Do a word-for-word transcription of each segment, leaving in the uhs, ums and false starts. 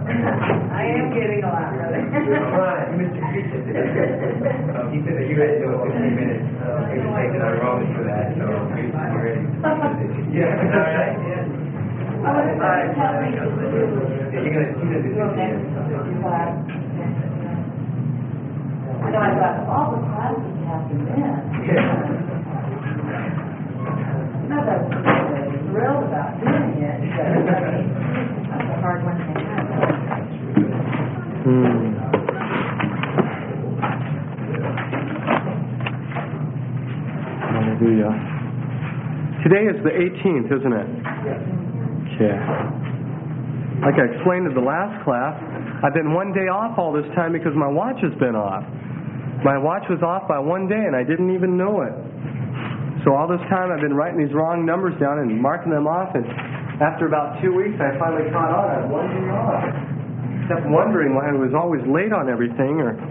I am getting a lot, brother. All right, Mister Christian today. Um, he said that you had to go fifteen minutes. Uh, we can take it on Romans for that, so you ready? Yeah, all right. Yeah. I was going to tell me to do. Yeah, you're gonna see the Okay. I know I got all the classes happened then. Not that I was really thrilled about doing it, but I mean, that's a hard one to have. Hmm. Hallelujah. Today is the eighteenth, isn't it? Okay. Like I explained in the last class, I've been one day off all this time because my watch has been off. My watch was off by one day and I didn't even know it. So all this time I've been writing these wrong numbers down and marking them off, and after about two weeks I finally caught on. I had one day off. Kept wondering why I was always late on everything. Or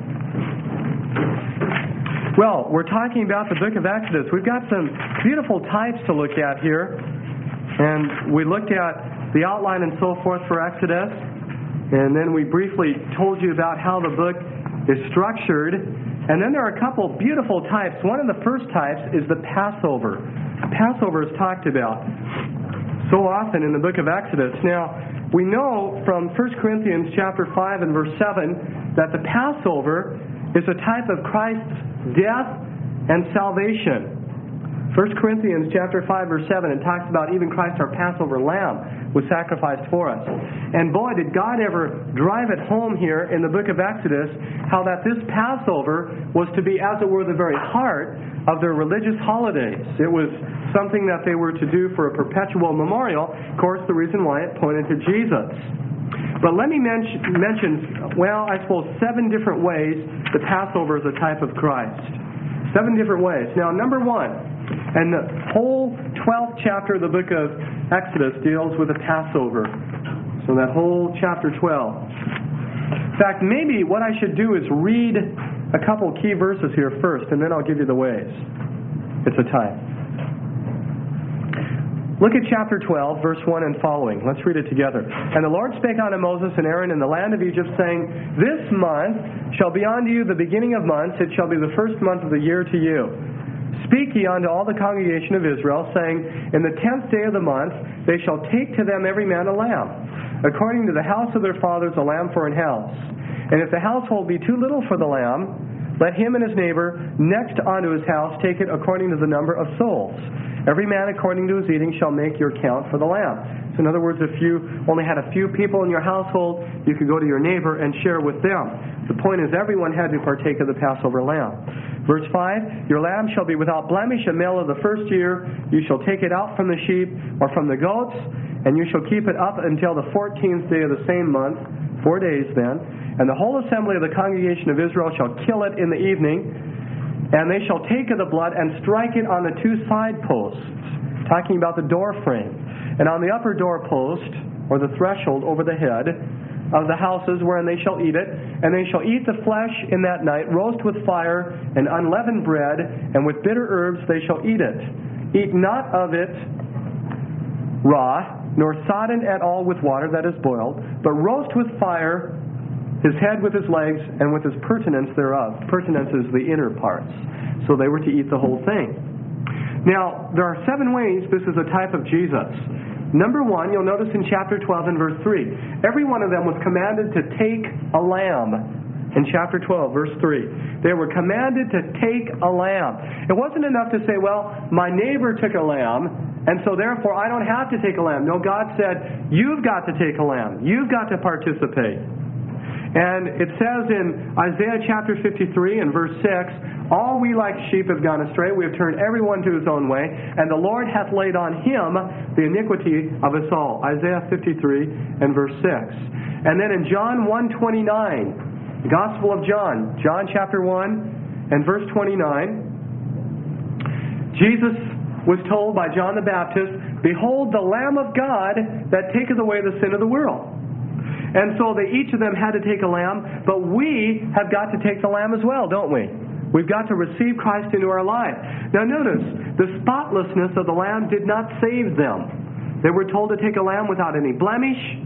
Well, we're talking about the book of Exodus. We've got some beautiful types to look at here. And we looked at the outline and so forth for Exodus. And then we briefly told you about how the book is structured. And then there are a couple beautiful types. One of the first types is the Passover. Passover is talked about so often in the book of Exodus. Now, we know from First Corinthians chapter five and verse seven that the Passover is a type of Christ's death and salvation. First Corinthians chapter five verse seven, it talks about even Christ our Passover lamb was sacrificed for us. And boy, did God ever drive it home here in the book of Exodus how that this Passover was to be, as it were, the very heart of their religious holidays. It was something that they were to do for a perpetual memorial. Of course, the reason why it pointed to Jesus. But let me mention, mention, well, I suppose seven different ways the Passover is a type of Christ. Seven different ways. Now, number one, and the whole twelfth chapter of the book of Exodus deals with the Passover. So that whole chapter twelve. In fact, maybe what I should do is read a couple key verses here first, and then I'll give you the ways. It's a type. Look at chapter twelve, verse one and following. Let's read it together. And the Lord spake unto Moses and Aaron in the land of Egypt, saying, This month shall be unto you the beginning of months. It shall be the first month of the year to you. Speak ye unto all the congregation of Israel, saying, In the tenth day of the month they shall take to them every man a lamb, according to the house of their fathers a lamb for an house. And if the household be too little for the lamb, let him and his neighbor next unto his house take it according to the number of souls. Every man according to his eating shall make your count for the lamb. So in other words, if you only had a few people in your household, you could go to your neighbor and share with them. The point is everyone had to partake of the Passover lamb. Verse five, Your lamb shall be without blemish, a male of the first year. You shall take it out from the sheep or from the goats, and you shall keep it up until the fourteenth day of the same month, four days then. And the whole assembly of the congregation of Israel shall kill it in the evening, and they shall take of the blood and strike it on the two side posts, talking about the door frame, and on the upper door post, or the threshold over the head of the houses wherein they shall eat it. And they shall eat the flesh in that night, roast with fire and unleavened bread, and with bitter herbs they shall eat it. Eat not of it raw, nor sodden at all with water that is boiled, but roast with fire his head with his legs, and with his pertinence thereof. Pertinence is the inner parts. So they were to eat the whole thing. Now, there are seven ways this is a type of Jesus. Number one, you'll notice in chapter twelve and verse three, every one of them was commanded to take a lamb. In chapter twelve, verse three, they were commanded to take a lamb. It wasn't enough to say, well, my neighbor took a lamb, and so therefore I don't have to take a lamb. No, God said, you've got to take a lamb. You've got to participate. And it says in Isaiah chapter fifty-three and verse six, All we like sheep have gone astray, we have turned everyone to his own way, and the Lord hath laid on him the iniquity of us all. Isaiah fifty-three and verse six. And then in John one twenty-nine, the Gospel of John, John chapter one and verse twenty-nine, Jesus was told by John the Baptist, Behold the Lamb of God that taketh away the sin of the world. And so they, each of them had to take a lamb, but we have got to take the lamb as well, don't we? We've got to receive Christ into our life. Now notice, the spotlessness of the lamb did not save them. They were told to take a lamb without any blemish,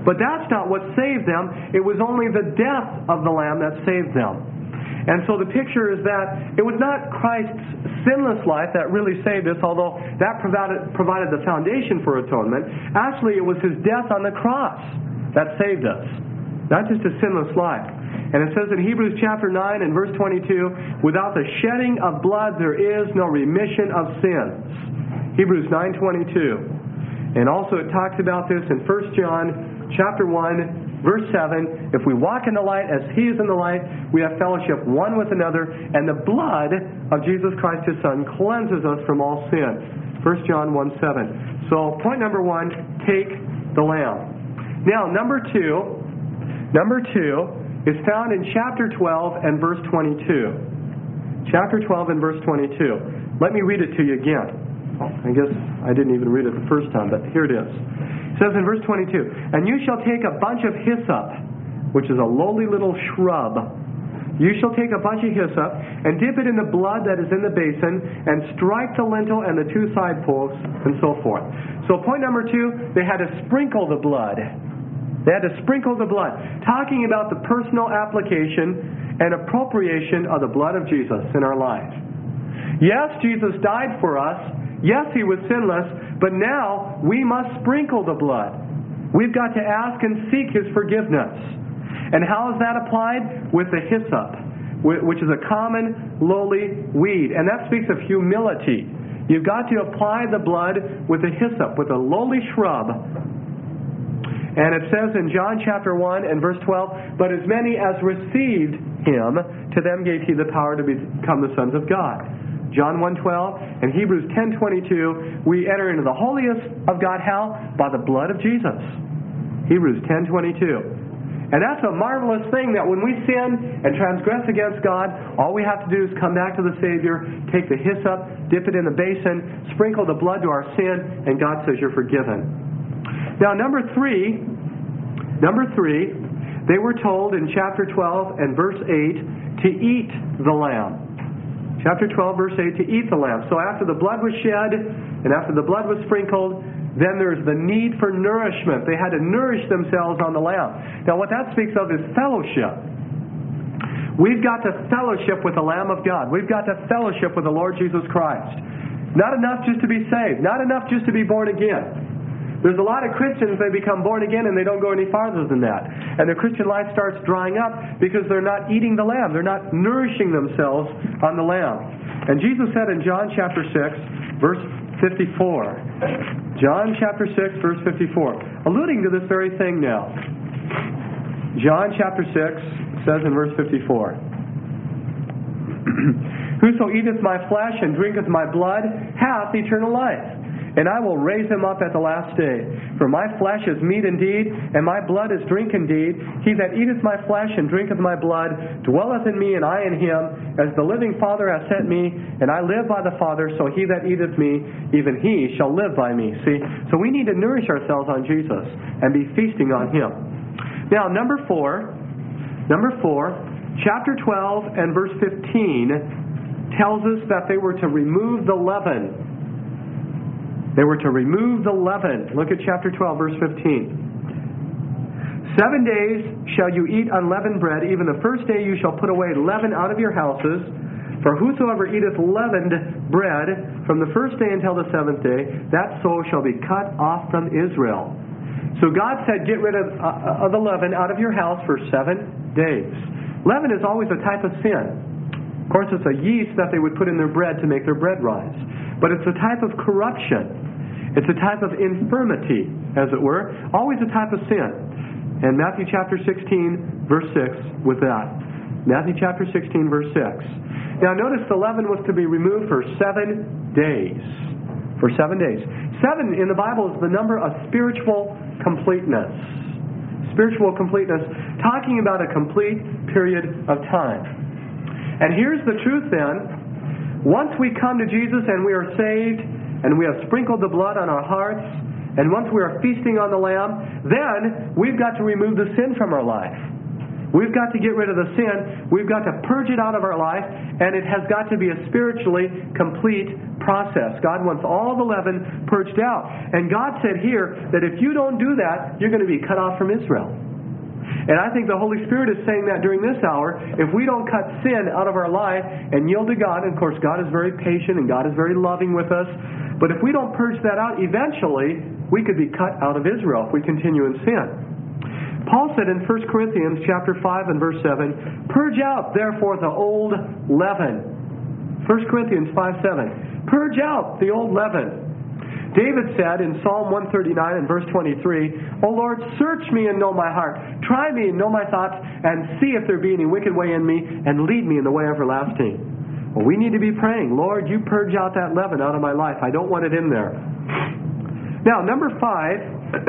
But that's not what saved them. It was only the death of the Lamb that saved them. And so the picture is that it was not Christ's sinless life that really saved us, although that provided, provided the foundation for atonement. Actually, it was His death on the cross that saved us, not just a sinless life. And it says in Hebrews chapter nine and verse twenty-two, without the shedding of blood there is no remission of sins. Hebrews nine twenty-two. And also it talks about this in First John chapter one, verse seven. If we walk in the light as He is in the light, we have fellowship one with another, and the blood of Jesus Christ His Son cleanses us from all sin. First John one seven. So point number one, take the Lamb. Now number two, number two, is found in chapter twelve and verse twenty-two. Chapter twelve and verse twenty-two. Let me read it to you again. I guess I didn't even read it the first time, but here it is. It says in verse twenty-two, and you shall take a bunch of hyssop, which is a lowly little shrub. You shall take a bunch of hyssop and dip it in the blood that is in the basin and strike the lintel and the two side posts and so forth. So point number two, they had to sprinkle the blood. They had to sprinkle the blood, talking about the personal application and appropriation of the blood of Jesus in our life. Yes, Jesus died for us. Yes, He was sinless, but now we must sprinkle the blood. We've got to ask and seek His forgiveness. And how is that applied? With the hyssop, which is a common lowly weed. And that speaks of humility. You've got to apply the blood with the hyssop, with a lowly shrub. And it says in John chapter one and verse twelve, but as many as received Him, to them gave He the power to become the sons of God. John one twelve and Hebrews ten twenty-two, we enter into the holiest of God how? By the blood of Jesus. Hebrews ten twenty-two. And that's a marvelous thing, that when we sin and transgress against God, all we have to do is come back to the Savior, take the hyssop, dip it in the basin, sprinkle the blood to our sin, and God says you're forgiven. Now, number three, number three, they were told in chapter twelve and verse eight to eat the lamb. Chapter twelve, verse eight, to eat the lamb. So after the blood was shed and after the blood was sprinkled, then there's the need for nourishment. They had to nourish themselves on the lamb. Now, what that speaks of is fellowship. We've got to fellowship with the Lamb of God. We've got to fellowship with the Lord Jesus Christ. Not enough just to be saved. Not enough just to be born again. There's a lot of Christians, they become born again and they don't go any farther than that. And their Christian life starts drying up because they're not eating the lamb. They're not nourishing themselves on the lamb. And Jesus said in John chapter six, verse fifty-four. John chapter six, verse fifty-four. Alluding to this very thing now. John chapter six says in verse fifty-four. Whoso eateth my flesh and drinketh my blood hath eternal life. And I will raise him up at the last day. For my flesh is meat indeed, and my blood is drink indeed. He that eateth my flesh and drinketh my blood dwelleth in me, and I in him. As the living Father hath sent me, and I live by the Father, so he that eateth me, even he shall live by me. See? So we need to nourish ourselves on Jesus and be feasting on Him. Now, number four, number four, chapter twelve and verse fifteen tells us that they were to remove the leaven. They were to remove the leaven. Look at chapter twelve, verse fifteen. Seven days shall you eat unleavened bread. Even the first day you shall put away leaven out of your houses. For whosoever eateth leavened bread from the first day until the seventh day, that soul shall be cut off from Israel. So God said, get rid of, uh, of the leaven out of your house for seven days. Leaven is always a type of sin. Of course, it's a yeast that they would put in their bread to make their bread rise. But it's a type of corruption. It's a type of infirmity, as it were. Always a type of sin. And Matthew chapter sixteen, verse six, with that. Matthew chapter sixteen, verse six. Now notice the leaven was to be removed for seven days. For seven days. Seven in the Bible is the number of spiritual completeness. Spiritual completeness, talking about a complete period of time. And here's the truth then. Once we come to Jesus and we are saved, and we have sprinkled the blood on our hearts, and once we are feasting on the Lamb, then we've got to remove the sin from our life. We've got to get rid of the sin. We've got to purge it out of our life, and it has got to be a spiritually complete process. God wants all the leaven purged out. And God said here that if you don't do that, you're going to be cut off from Israel. And I think the Holy Spirit is saying that during this hour. If we don't cut sin out of our life and yield to God, and of course God is very patient and God is very loving with us, but if we don't purge that out, eventually we could be cut out of Israel if we continue in sin. Paul said in First Corinthians chapter five and verse seven, "Purge out therefore the old leaven." First Corinthians five seven. Purge out the old leaven. David said in Psalm one thirty-nine and verse twenty-three, "O Lord, search me and know my heart. Try me and know my thoughts, and see if there be any wicked way in me, and lead me in the way everlasting." Well, we need to be praying, "Lord, you purge out that leaven out of my life. I don't want it in there." Now, number five,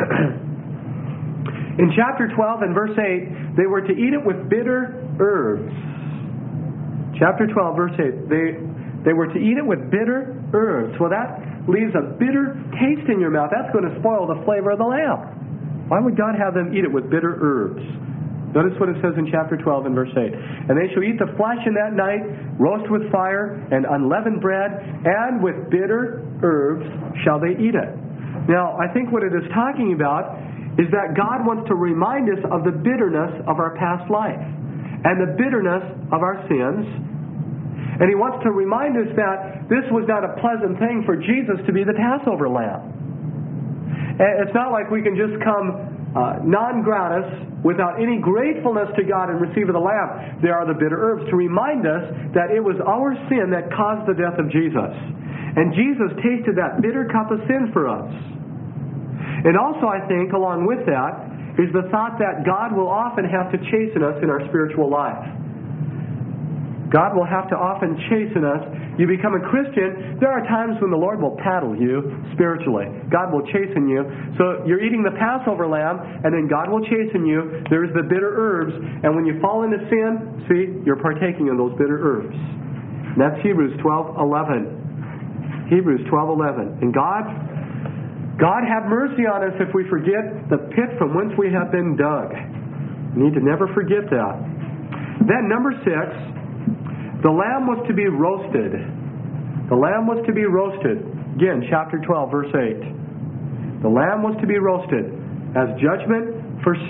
in chapter twelve and verse eight, they were to eat it with bitter herbs. Chapter twelve, verse eight, they, they were to eat it with bitter herbs. Well, that leaves a bitter taste in your mouth. That's going to spoil the flavor of the lamb. Why would God have them eat it with bitter herbs? Notice what it says in chapter twelve and verse eight. "And they shall eat the flesh in that night, roast with fire, and unleavened bread, and with bitter herbs shall they eat it." Now, I think what it is talking about is that God wants to remind us of the bitterness of our past life and the bitterness of our sins. And He wants to remind us that this was not a pleasant thing for Jesus to be the Passover lamb. It's not like we can just come uh, non-gratis without any gratefulness to God and receive of the lamb. There are the bitter herbs to remind us that it was our sin that caused the death of Jesus. And Jesus tasted that bitter cup of sin for us. And also, I think, along with that, is the thought that God will often have to chasten us in our spiritual life. God will have to often chasten us. You become a Christian, there are times when the Lord will paddle you spiritually. God will chasten you. So you're eating the Passover lamb, and then God will chasten you. There's the bitter herbs, and when you fall into sin, see, you're partaking of those bitter herbs. And that's Hebrews twelve eleven. Hebrews twelve eleven. And God, God have mercy on us if we forget the pit from whence we have been dug. We need to never forget that. Then number six, the lamb was to be roasted. The lamb was to be roasted. Again, chapter twelve, verse eight. The lamb was to be roasted as judgment for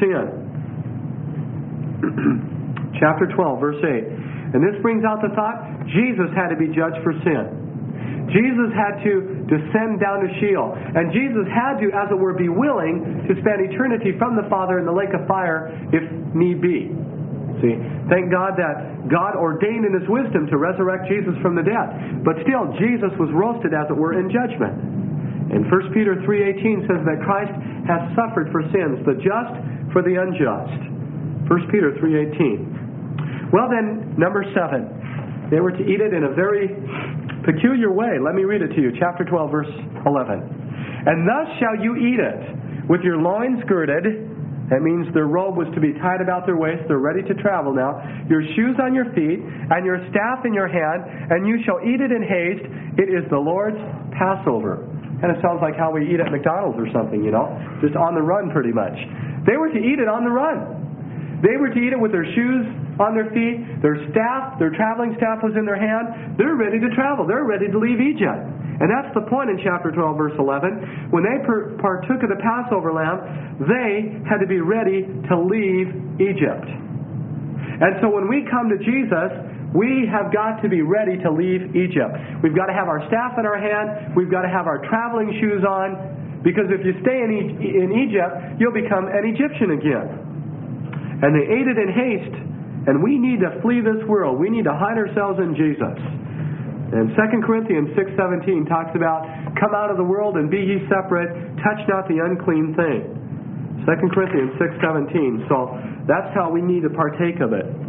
sin. Chapter twelve, verse eight. And this brings out the thought, Jesus had to be judged for sin. Jesus had to descend down to Sheol. And Jesus had to, as it were, be willing to spend eternity from the Father in the lake of fire if need be. See, thank God that God ordained in His wisdom to resurrect Jesus from the dead. But still, Jesus was roasted, as it were, in judgment. And First Peter three eighteen says that Christ has suffered for sins, the just for the unjust. First Peter three eighteen. Well then, number seven. They were to eat it in a very peculiar way. Let me read it to you. Chapter twelve, verse eleven. "And thus shall you eat it, with your loins girded." That means their robe was to be tied about their waist. They're ready to travel now. "Your shoes on your feet, and your staff in your hand, and you shall eat it in haste. It is the Lord's Passover." And it sounds like how we eat at McDonald's or something, you know. Just on the run pretty much. They were to eat it on the run. They were to eat it with their shoes on their feet. Their staff, their traveling staff was in their hand. They're ready to travel. They're ready to leave Egypt. And that's the point in chapter twelve, verse eleven. When they per- partook of the Passover lamb, they had to be ready to leave Egypt. And so when we come to Jesus, we have got to be ready to leave Egypt. We've got to have our staff in our hand. We've got to have our traveling shoes on. Because if you stay in, e- in Egypt, you'll become an Egyptian again. And they ate it in haste. And we need to flee this world. We need to hide ourselves in Jesus. And Second Corinthians six seventeen talks about, "Come out of the world and be ye separate, touch not the unclean thing." Second Corinthians six seventeen. So that's how we need to partake of it.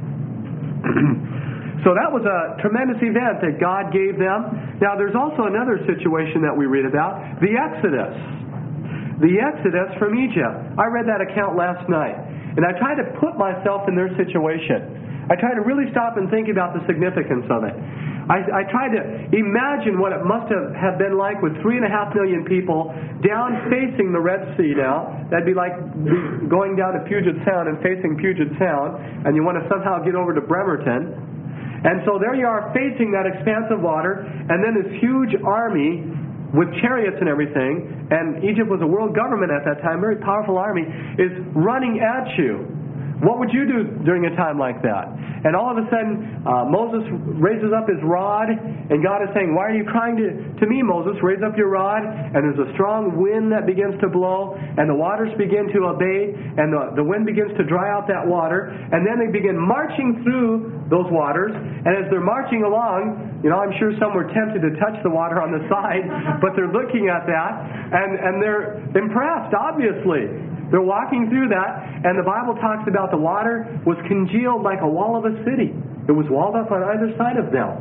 So that was a tremendous event that God gave them. Now there's also another situation that we read about, the Exodus. The Exodus from Egypt. I read that account last night. And I try to put myself in their situation. I try to really stop and think about the significance of it. I, I try to imagine what it must have, have been like with three and a half million people down facing the Red Sea now. That'd be like going down to Puget Sound and facing Puget Sound, and you want to somehow get over to Bremerton. And so there you are facing that expanse of water, and then this huge army with chariots and everything, and Egypt was a world government at that time, very powerful army, is running at you. What would you do during a time like that? And all of a sudden, uh, Moses raises up his rod, and God is saying, why are you crying to, to me, Moses? Raise up your rod. And there's a strong wind that begins to blow, and the waters begin to abate, and the, the wind begins to dry out that water. And then they begin marching through those waters. And as they're marching along, you know, I'm sure some were tempted to touch the water on the side, but they're looking at that, and, and they're impressed, obviously. They're walking through that, and the Bible talks about the water was congealed like a wall of a city. It was walled up on either side of them.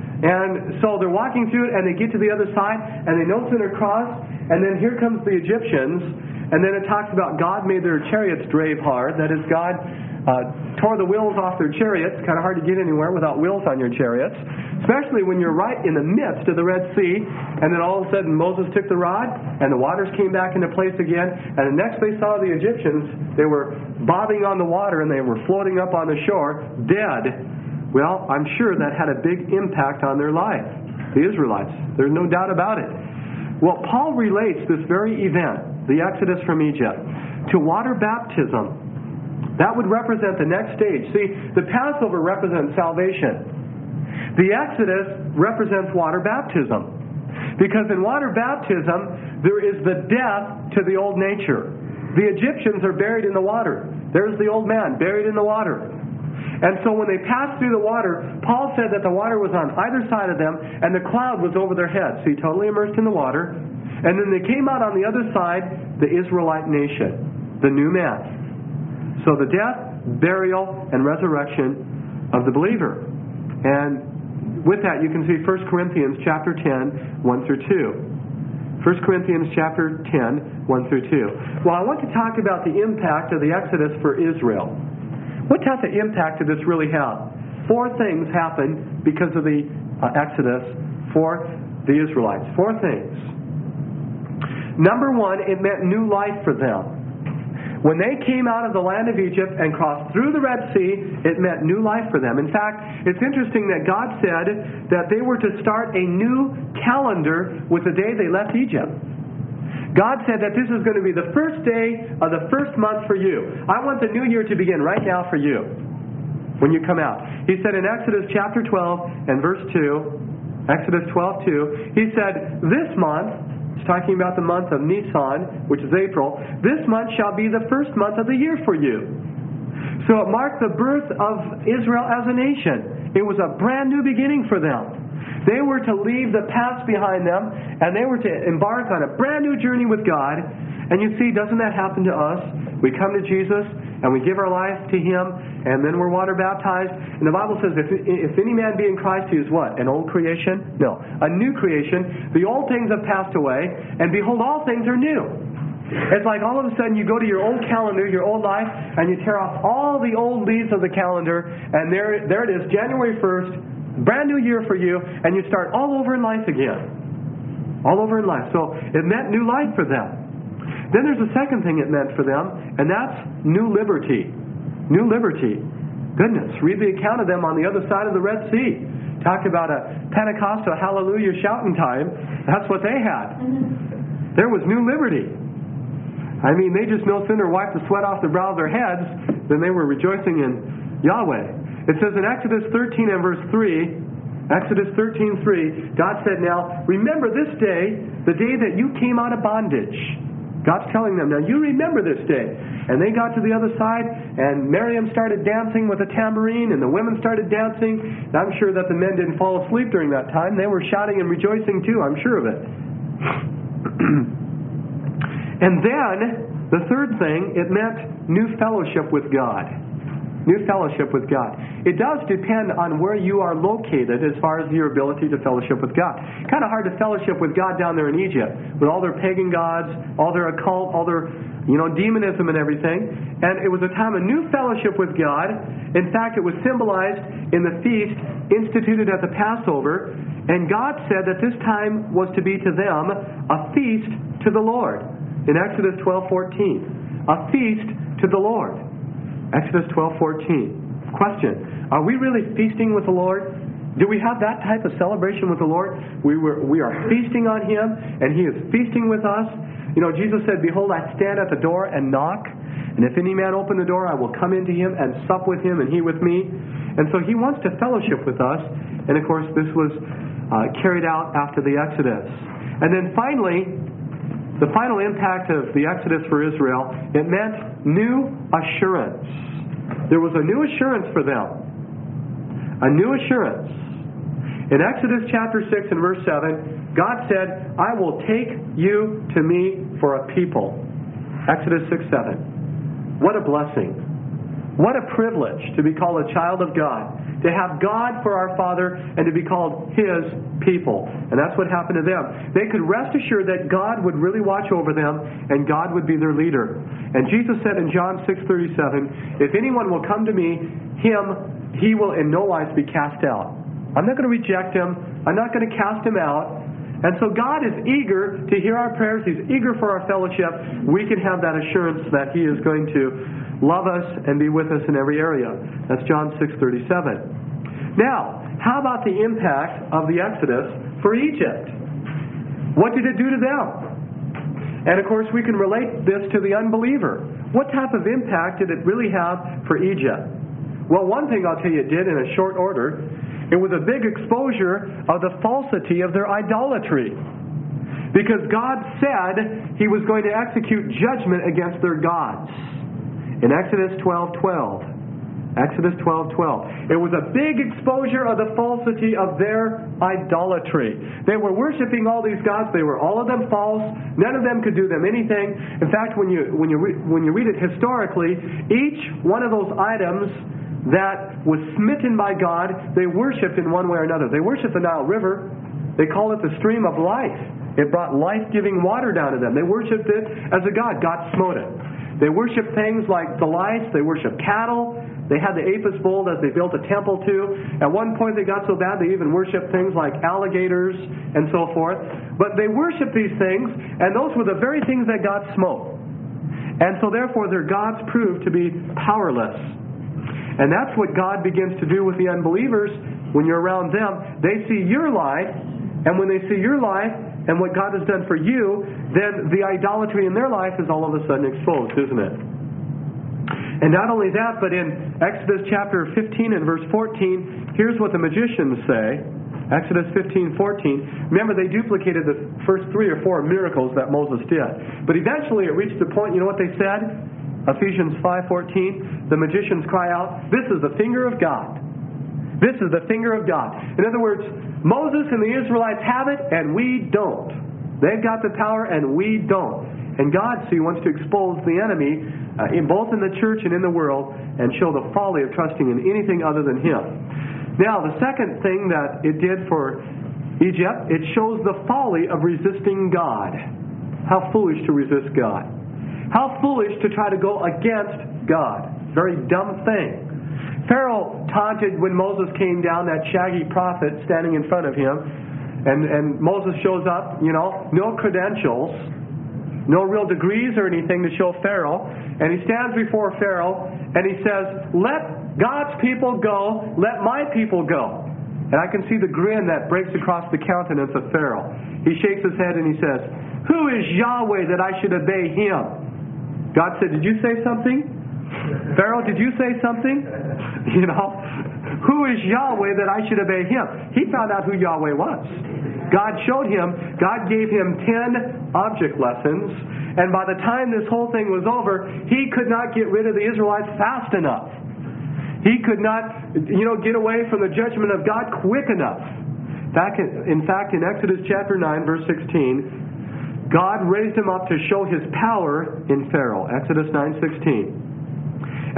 And so they're walking through it, and they get to the other side, and they no sooner cross, and then here comes the Egyptians, and then it talks about God made their chariots drave hard. That is, God uh, tore the wheels off their chariots. Kind of hard to get anywhere without wheels on your chariots, especially when you're right in the midst of the Red Sea, and then all of a sudden Moses took the rod, and the waters came back into place again, and the next they saw the Egyptians, they were bobbing on the water, and they were floating up on the shore, dead. Well, I'm sure that had a big impact on their life, the Israelites. There's no doubt about it. Well, Paul relates this very event, the Exodus from Egypt, to water baptism. That would represent the next stage. See, the Passover represents salvation. The Exodus represents water baptism. Because in water baptism, there is the death to the old nature. The Egyptians are buried in the water. There's the old man buried in the water. And so when they passed through the water, Paul said that the water was on either side of them, and the cloud was over their heads. See, totally immersed in the water. And then they came out on the other side, the Israelite nation, the new man. So the death, burial, and resurrection of the believer. And with that, you can see First Corinthians chapter ten, one through two. First Corinthians chapter ten, one through two. Well, I want to talk about the impact of the Exodus for Israel. What type of impact did this really have? Four things happened because of the uh, Exodus for the Israelites. Four things. Number one, it meant new life for them. When they came out of the land of Egypt and crossed through the Red Sea, it meant new life for them. In fact, it's interesting that God said that they were to start a new calendar with the day they left Egypt. God said that this is going to be the first day of the first month for you. I want the new year to begin right now for you when you come out. He said in Exodus chapter twelve and verse two, Exodus twelve two, He said, this month, He's talking about the month of Nisan, which is April, this month shall be the first month of the year for you. So it marked the birth of Israel as a nation. It was a brand new beginning for them. They were to leave the past behind them, and they were to embark on a brand new journey with God. And you see, doesn't that happen to us? We come to Jesus, and we give our life to Him, and then we're water baptized. And the Bible says, if, if any man be in Christ, he is what? An old creation? No, a new creation. The old things have passed away, and behold, all things are new. It's like all of a sudden you go to your old calendar, your old life, and you tear off all the old leaves of the calendar, and there, there it is, January first, brand new year for you, and you start all over in life again. All over in life. So it meant new life for them. Then there's a second thing it meant for them, and that's new liberty. New liberty. Goodness, read the account of them on the other side of the Red Sea. Talk about a Pentecostal hallelujah shouting time. That's what they had. There was new liberty. I mean, they just no sooner wiped the sweat off the brow of their heads than they were rejoicing in Yahweh. It says in Exodus thirteen and verse three, Exodus thirteen three, God said, now, remember this day, the day that you came out of bondage. God's telling them, now you remember this day. And they got to the other side, and Miriam started dancing with a tambourine, and the women started dancing. And I'm sure that the men didn't fall asleep during that time. They were shouting and rejoicing too, I'm sure of it. And then, the third thing, it meant new fellowship with God. new fellowship with God. It does depend on where you are located as far as your ability to fellowship with God. Kind of hard to fellowship with God down there in Egypt with all their pagan gods, all their occult, all their, you know, demonism and everything. And it was a time of new fellowship with God. In fact, it was symbolized in the feast instituted at the Passover. And God said that this time was to be to them a feast to the Lord. In Exodus twelve fourteen, a feast to the Lord. Exodus twelve fourteen. Question: are we really feasting with the Lord? Do we have that type of celebration with the Lord? We were, we are feasting on Him, and He is feasting with us. You know, Jesus said, "Behold, I stand at the door and knock, and if any man open the door, I will come into him and sup with him, and he with me." And so He wants to fellowship with us. And of course, this was uh, carried out after the Exodus. And then finally, the final impact of the Exodus for Israel, it meant new assurance. There was a new assurance for them. A new assurance. In Exodus chapter six and verse seven, God said, "I will take you to me for a people." Exodus six seven. What a blessing. What a privilege to be called a child of God. To have God for our Father and to be called His people. And that's what happened to them. They could rest assured that God would really watch over them and God would be their leader. And Jesus said in John six thirty-seven, "If anyone will come to me, him he will in no wise be cast out." I'm not going to reject him. I'm not going to cast him out. And so God is eager to hear our prayers. He's eager for our fellowship. We can have that assurance that He is going to love us and be with us in every area. That's John six thirty-seven. Now, how about the impact of the Exodus for Egypt? What did it do to them? And of course, we can relate this to the unbeliever. What type of impact did it really have for Egypt? Well, one thing I'll tell you it did in a short order. It was a big exposure of the falsity of their idolatry. Because God said He was going to execute judgment against their gods. In Exodus twelve twelve. Exodus twelve twelve. It was a big exposure of the falsity of their idolatry. They were worshiping all these gods. They were all of them false. None of them could do them anything. In fact, when you when you re- when you read it historically, each one of those items that was smitten by God, they worshipped in one way or another. They worshipped the Nile River. They call it the stream of life. It brought life-giving water down to them. They worshipped it as a god. God smote it. They worshipped things like the lice. They worshipped cattle. They had the Apis bull that they built a temple to. At one point they got so bad they even worshipped things like alligators and so forth. But they worshipped these things, and those were the very things that God smote. And so therefore their gods proved to be powerless. And that's what God begins to do with the unbelievers when you're around them. They see your life, and when they see your life and what God has done for you, then the idolatry in their life is all of a sudden exposed, isn't it? And not only that, but in Exodus chapter fifteen and verse fourteen, here's what the magicians say. Exodus fifteen fourteen. Remember, they duplicated the first three or four miracles that Moses did. But eventually it reached the point, you know what they said? Ephesians five fourteen, the magicians cry out, "This is the finger of God." This is the finger of God. In other words, Moses and the Israelites have it, and we don't. They've got the power, and we don't. And God, see, wants to expose the enemy, uh, in both in the church and in the world, and show the folly of trusting in anything other than Him. Now, the second thing that it did for Egypt, it shows the folly of resisting God. How foolish to resist God. How foolish to try to go against God. Very dumb thing. Pharaoh taunted when Moses came down, that shaggy prophet standing in front of him. And, and Moses shows up, you know, no credentials, no real degrees or anything to show Pharaoh. And he stands before Pharaoh and he says, "Let God's people go, let my people go." And I can see the grin that breaks across the countenance of Pharaoh. He shakes his head and he says, "Who is Yahweh that I should obey Him?" God said, "Did you say something? Pharaoh, did you say something?" You know, who is Yahweh that I should obey Him? He found out who Yahweh was. God showed him, God gave him ten object lessons, and by the time this whole thing was over, he could not get rid of the Israelites fast enough. He could not, you know, get away from the judgment of God quick enough. Back in, in fact, in Exodus chapter nine, verse sixteen, God raised him up to show His power in Pharaoh. Exodus nine sixteen.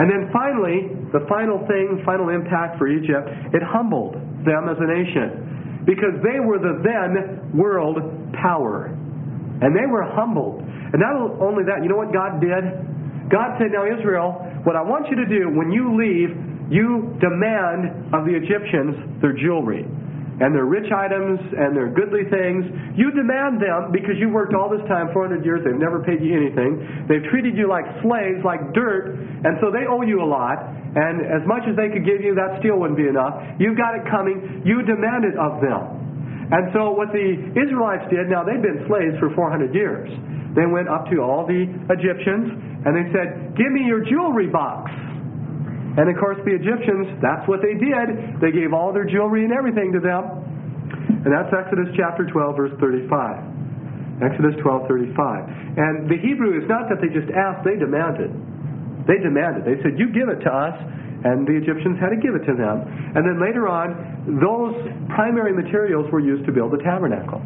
And then finally, the final thing, final impact for Egypt, it humbled them as a nation. Because they were the then world power. And they were humbled. And not only that, you know what God did? God said, now Israel, what I want you to do when you leave, you demand of the Egyptians their jewelry and their rich items and their goodly things. You demand them because you worked all this time, four hundred years, they've never paid you anything. They've treated you like slaves, like dirt, and so they owe you a lot. And as much as they could give you, that still wouldn't be enough. You've got it coming. You demand it of them. And so what the Israelites did, now they'd been slaves for four hundred years. They went up to all the Egyptians and they said, give me your jewelry box. And of course the Egyptians, that's what they did. They gave all their jewelry and everything to them. And that's Exodus chapter twelve, verse thirty-five. Exodus twelve, thirty-five. And the Hebrew is not that they just asked, they demanded. They demanded. They said, you give it to us. And the Egyptians had to give it to them. And then later on, those primary materials were used to build the tabernacle.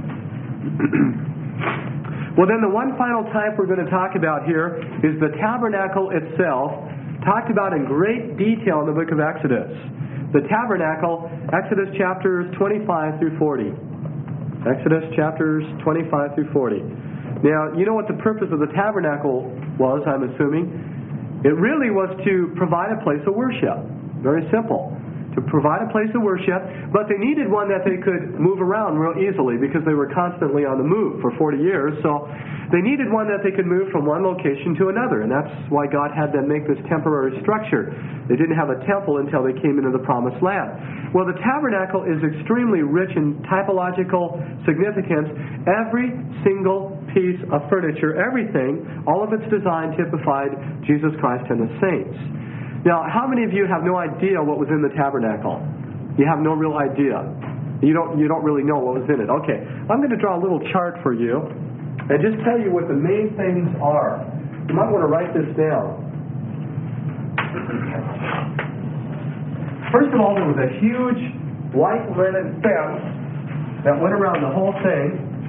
Well, then the one final type we're going to talk about here is the tabernacle itself, talked about in great detail in the book of Exodus. The tabernacle, Exodus chapters twenty-five through forty. Exodus chapters twenty-five through forty. Now, you know what the purpose of the tabernacle was, I'm assuming? It really was to provide a place of worship. Very simple. To provide a place of worship, but they needed one that they could move around real easily because they were constantly on the move for forty years. So they needed one that they could move from one location to another, and that's why God had them make this temporary structure. They didn't have a temple until they came into the Promised Land. Well, the tabernacle is extremely rich in typological significance. Every single piece of furniture, everything, all of its design typified Jesus Christ and the saints. Now, how many of you have no idea what was in the tabernacle? You have no real idea. You don't you don't really know what was in it. Okay, I'm going to draw a little chart for you and just tell you what the main things are. You might want to write this down. First of all, there was a huge white linen fence that went around the whole thing.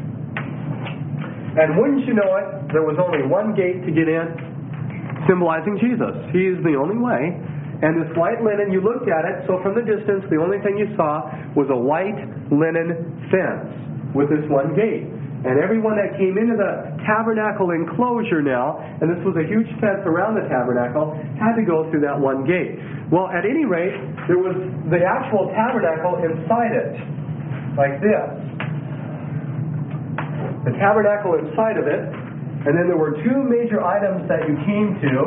And wouldn't you know it, there was only one gate to get in, symbolizing Jesus. He is the only way. And this white linen, you looked at it, so from the distance, the only thing you saw was a white linen fence with this one gate. And everyone that came into the tabernacle enclosure now, and this was a huge fence around the tabernacle, had to go through that one gate. Well, at any rate, there was the actual tabernacle inside it, like this. The tabernacle inside of it. And then there were two major items that you came to.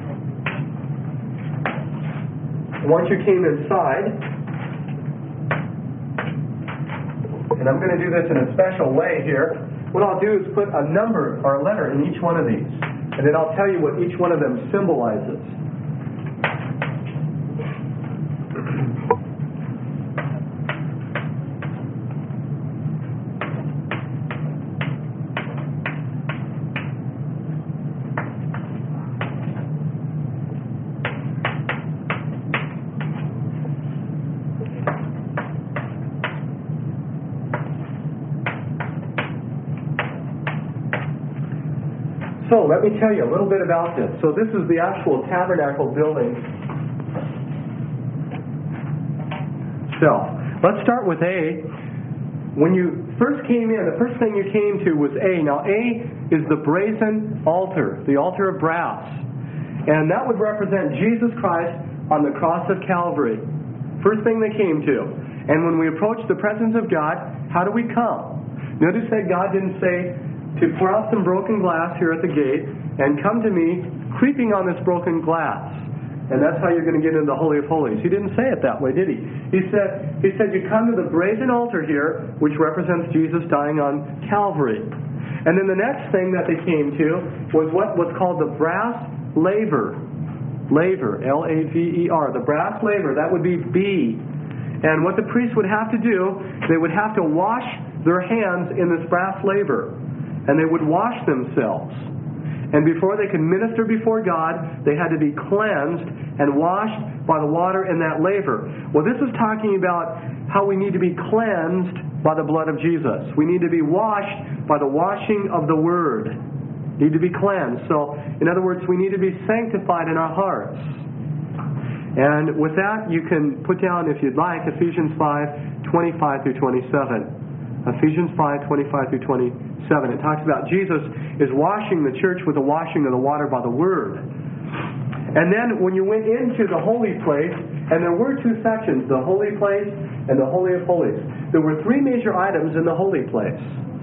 Once you came inside, and I'm going to do this in a special way here, what I'll do is put a number or a letter in each one of these. And then I'll tell you what each one of them symbolizes. So let me tell you a little bit about this. So this is the actual tabernacle building itself. Let's start with A. When you first came in, the first thing you came to was A. Now A is the brazen altar, the altar of brass. And that would represent Jesus Christ on the cross of Calvary. First thing they came to. And when we approach the presence of God, how do we come? Notice that God didn't say, to pour out some broken glass here at the gate and come to me creeping on this broken glass. And that's how you're going to get into the Holy of Holies. He didn't say it that way, did he? He said, he said you come to the brazen altar here, which represents Jesus dying on Calvary. And then the next thing that they came to was what was called the brass laver. Laver, L A V E R. The brass laver, that would be B. And what the priests would have to do, they would have to wash their hands in this brass laver. And they would wash themselves. And before they could minister before God, they had to be cleansed and washed by the water in that laver. Well, this is talking about how we need to be cleansed by the blood of Jesus. We need to be washed by the washing of the Word. need to be cleansed. So, in other words, we need to be sanctified in our hearts. And with that, you can put down, if you'd like, Ephesians five, twenty-five through twenty-seven. Ephesians five, twenty-five through twenty-seven. It talks about Jesus is washing the church with the washing of the water by the Word. And then when you went into the holy place, and there were two sections, the holy place and the Holy of Holies. There were three major items in the holy place.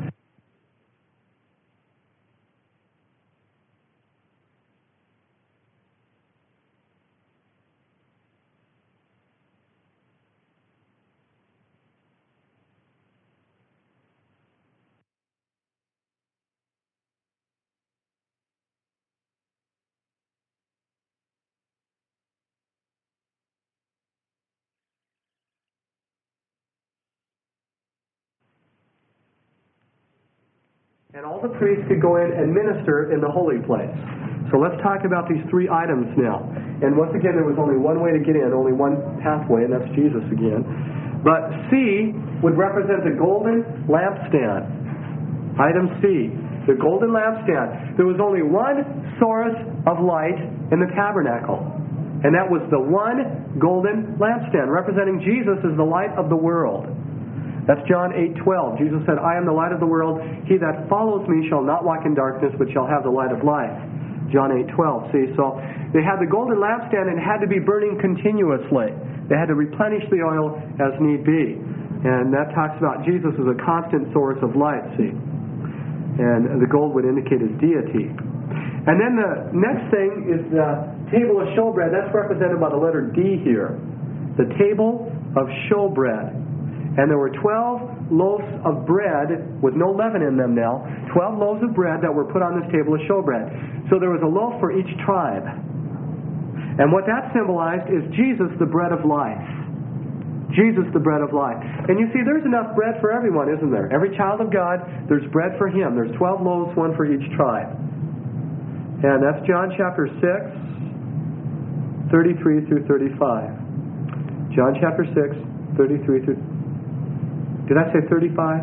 And all the priests could go in and minister in the holy place. So let's talk about these three items now. And once again, there was only one way to get in, only one pathway, and that's Jesus again. But C would represent the golden lampstand. Item C, the golden lampstand. There was only one source of light in the tabernacle. And that was the one golden lampstand, representing Jesus as the light of the world. That's John eight twelve. Jesus said, I am the light of the world. He that follows me shall not walk in darkness, but shall have the light of life. John eight twelve. See, so they had the golden lampstand and it had to be burning continuously. They had to replenish the oil as need be. And that talks about Jesus as a constant source of light, see. And the gold would indicate his deity. And then the next thing is the table of showbread. That's represented by the letter D here. The table of showbread. And there were twelve loaves of bread with no leaven in them now. Twelve loaves of bread that were put on this table of showbread. So there was a loaf for each tribe. And what that symbolized is Jesus, the bread of life. Jesus, the bread of life. And you see, there's enough bread for everyone, isn't there? Every child of God, there's bread for him. There's twelve loaves, one for each tribe. And that's John chapter six, thirty-three through thirty-five. John chapter six, thirty-three through... Did I say thirty-five?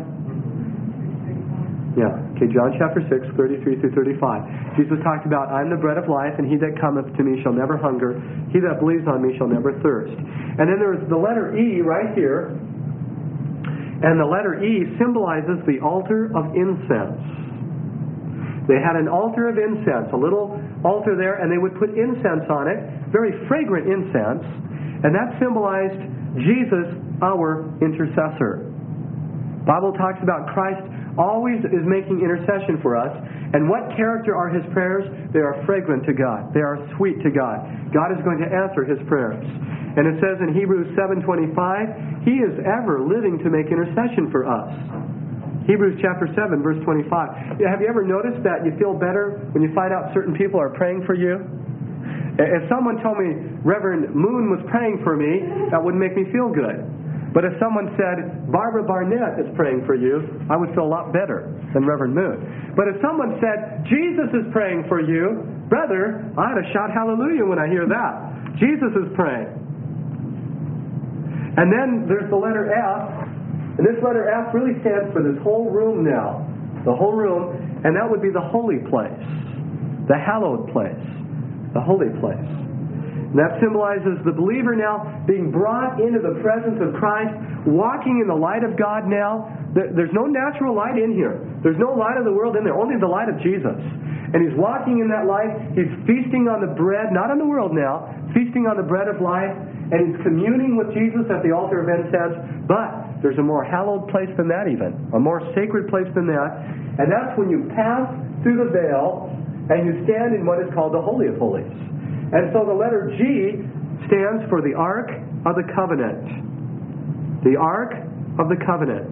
Yeah. Okay, John chapter six, thirty-three through thirty-five. Jesus talked about, I am the bread of life, and he that cometh to me shall never hunger. He that believes on me shall never thirst. And then there's the letter E right here. And the letter E symbolizes the altar of incense. They had an altar of incense, a little altar there, and they would put incense on it, very fragrant incense. And that symbolized Jesus, our intercessor. Bible talks about Christ always is making intercession for us. And what character are his prayers? They are fragrant to God. They are sweet to God. God is going to answer his prayers. And it says in Hebrews seven twenty-five, he is ever living to make intercession for us. Hebrews chapter seven, verse twenty-five. Have you ever noticed that you feel better when you find out certain people are praying for you? If someone told me Reverend Moon was praying for me, that wouldn't make me feel good. But if someone said, Barbara Barnett is praying for you, I would feel a lot better than Reverend Moon. But if someone said, Jesus is praying for you, brother, I ought to shout hallelujah when I hear that. Jesus is praying. And then there's the letter F. And this letter F really stands for this whole room now. The whole room. And that would be the holy place. The hallowed place. The holy place. And that symbolizes the believer now being brought into the presence of Christ, walking in the light of God now. There's no natural light in here. There's no light of the world in there, only the light of Jesus. And he's walking in that light. He's feasting on the bread, not on the world now, feasting on the bread of life. And he's communing with Jesus at the altar of incense. But there's a more hallowed place than that even, a more sacred place than that. And that's when you pass through the veil and you stand in what is called the Holy of Holies. And so the letter G stands for the Ark of the Covenant. The Ark of the Covenant.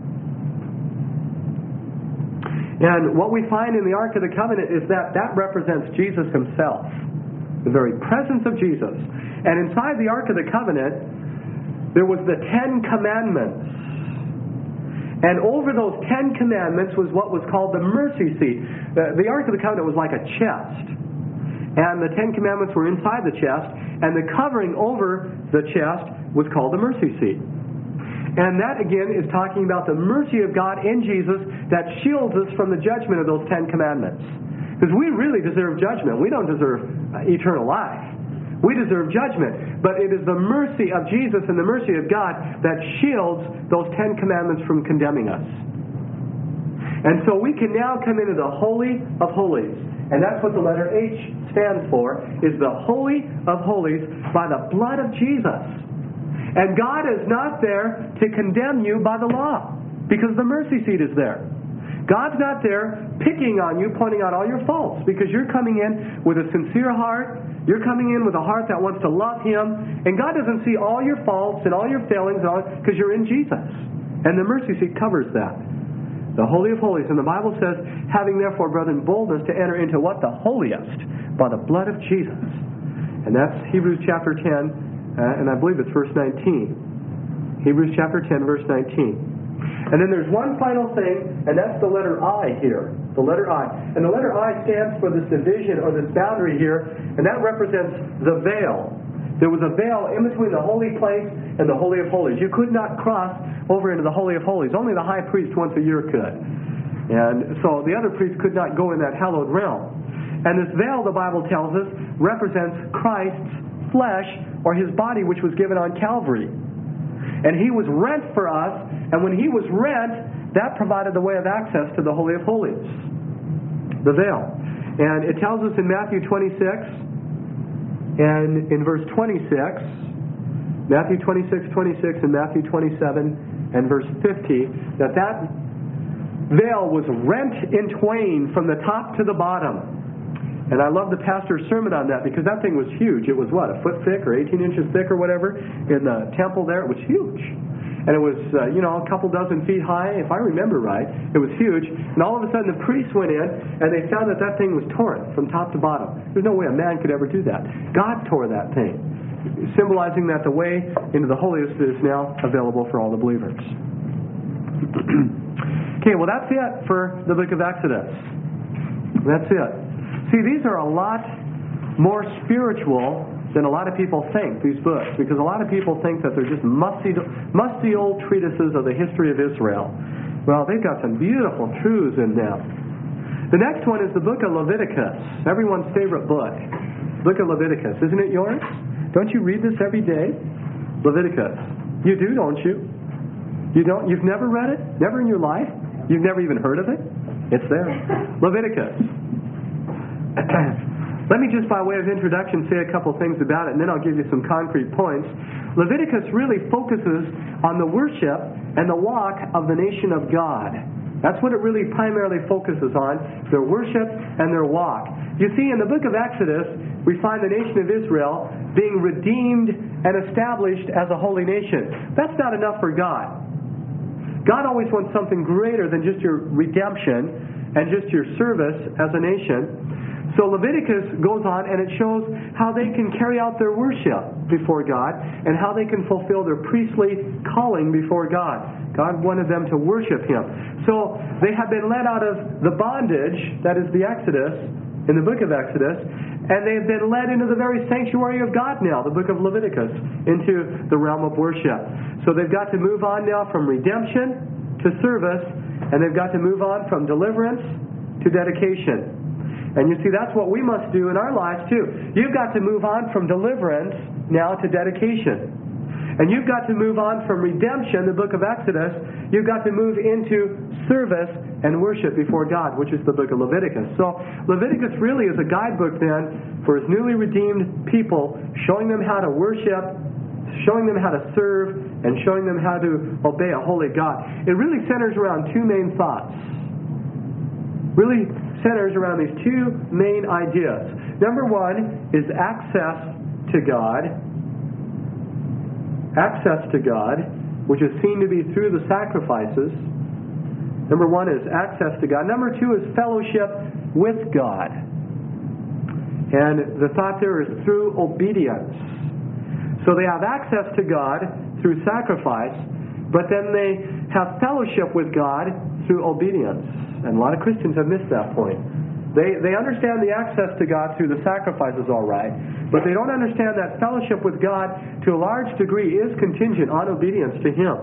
And what we find in the Ark of the Covenant is that that represents Jesus himself. The very presence of Jesus. And inside the Ark of the Covenant, there was the Ten Commandments. And over those Ten Commandments was what was called the mercy seat. The, the Ark of the Covenant was like a chest. And the Ten Commandments were inside the chest, and the covering over the chest was called the mercy seat. And that, again, is talking about the mercy of God in Jesus that shields us from the judgment of those Ten Commandments. Because we really deserve judgment. We don't deserve uh, eternal life. We deserve judgment. But it is the mercy of Jesus and the mercy of God that shields those Ten Commandments from condemning us. And so we can now come into the Holy of Holies. And that's what the letter H stands for, is the Holy of Holies by the blood of Jesus. And God is not there to condemn you by the law, because the mercy seat is there. God's not there picking on you, pointing out all your faults, because you're coming in with a sincere heart. You're coming in with a heart that wants to love Him. And God doesn't see all your faults and all your failings because you're in Jesus. And the mercy seat covers that. The Holy of Holies. And the Bible says, having therefore, brethren, boldness to enter into what? The holiest, by the blood of Jesus. And that's Hebrews chapter ten, uh, and I believe it's verse nineteen. Hebrews chapter ten, verse nineteen. And then there's one final thing, and that's the letter I here. The letter I. And the letter I stands for this division or this boundary here, and that represents the veil. There was a veil in between the holy place and the Holy of Holies. You could not cross over into the Holy of Holies. Only the high priest once a year could. And so the other priests could not go in that hallowed realm. And this veil, the Bible tells us, represents Christ's flesh or His body, which was given on Calvary. And He was rent for us, and when He was rent, that provided the way of access to the Holy of Holies, the veil. And it tells us in Matthew twenty-six, and in verse twenty-six, Matthew twenty-six, twenty-six, and Matthew twenty-seven, and verse fifty, that that veil was rent in twain from the top to the bottom. And I love the pastor's sermon on that, because that thing was huge. It was what, a foot thick or eighteen inches thick or whatever in the temple there. It was huge. And it was, uh, you know, a couple dozen feet high, if I remember right. It was huge. And all of a sudden the priests went in and they found that that thing was torn from top to bottom. There's no way a man could ever do that. God tore that thing, symbolizing that the way into the holiest is now available for all the believers. Okay, well that's it for the book of Exodus. That's it. See, these are a lot more spiritual than a lot of people think, these books, because a lot of people think that they're just musty, musty old treatises of the history of Israel. Well, they've got some beautiful truths in them. The next one is the book of Leviticus, everyone's favorite book. Book of Leviticus. Isn't it yours? Don't you read this every day? Leviticus. You do, don't you? You don't? You've never read it? Never in your life? You've never even heard of it? It's there. Leviticus. Let me just by way of introduction say a couple things about it, and then I'll give you some concrete points. Leviticus really focuses on the worship and the walk of the nation of God. That's what it really primarily focuses on, their worship and their walk. You see, in the book of Exodus, we find the nation of Israel being redeemed and established as a holy nation. That's not enough for God. God always wants something greater than just your redemption and just your service as a nation. So Leviticus goes on and it shows how they can carry out their worship before God and how they can fulfill their priestly calling before God. God wanted them to worship Him. So they have been led out of the bondage, that is the Exodus, in the book of Exodus, and they've been led into the very sanctuary of God now, the book of Leviticus, into the realm of worship. So they've got to move on now from redemption to service, and they've got to move on from deliverance to dedication. And you see, that's what we must do in our lives too. You've got to move on from deliverance now to dedication. And you've got to move on from redemption, the book of Exodus. You've got to move into service and worship before God, which is the book of Leviticus. So Leviticus really is a guidebook then for His newly redeemed people, showing them how to worship, showing them how to serve, and showing them how to obey a holy God. It really centers around two main thoughts. Really centers around these two main ideas. Number one is access to God. Access to God, which is seen to be through the sacrifices. Number one is access to God. Number two is fellowship with God. And the thought there is through obedience. So they have access to God through sacrifice, but then they have fellowship with God through obedience. And a lot of Christians have missed that point. They they understand the access to God through the sacrifices all right, but they don't understand that fellowship with God to a large degree is contingent on obedience to Him.